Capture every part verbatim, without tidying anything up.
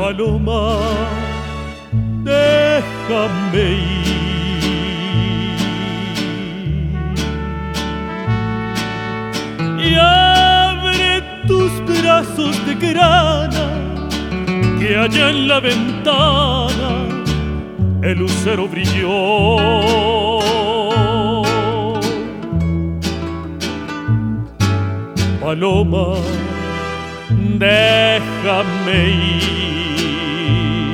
Paloma, déjame ir y abre tus brazos de grana, que allá en la ventana el lucero brilló. Paloma, déjame ir.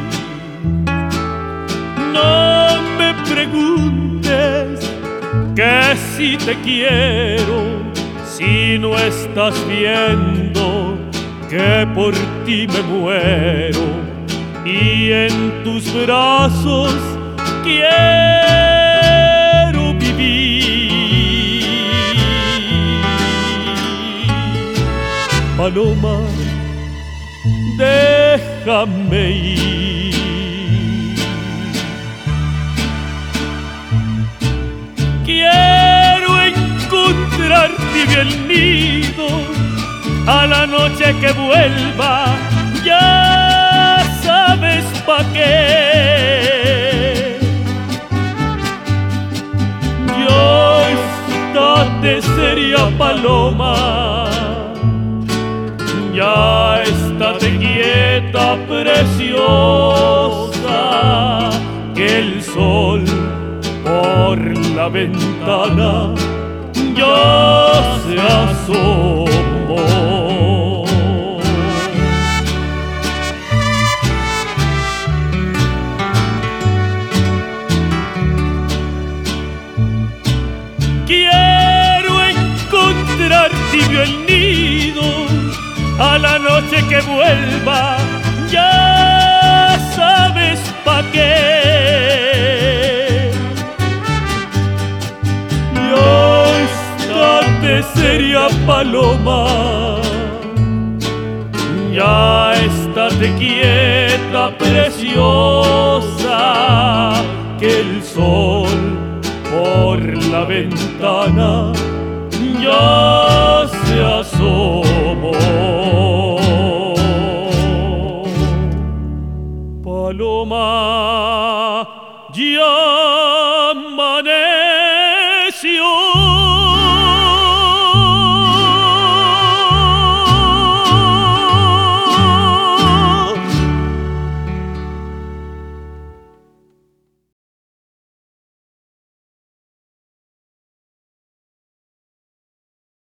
No me preguntes que si te quiero, si no estás viendo que por ti me muero y en tus brazos quiero vivir. Paloma, déjame ir. Quiero encontrar tibio el nido a la noche que vuelva, ya sabes pa' qué. Yo estate seria, paloma, ya estate quieta, preciosa, que el sol por la ventana ya se asomó. Quiero encontrar tibio el nido a la noche que vuelva, ya sabes pa' qué. Ya estate seria, paloma, ya estate quieta, preciosa, que el sol por la ventana ya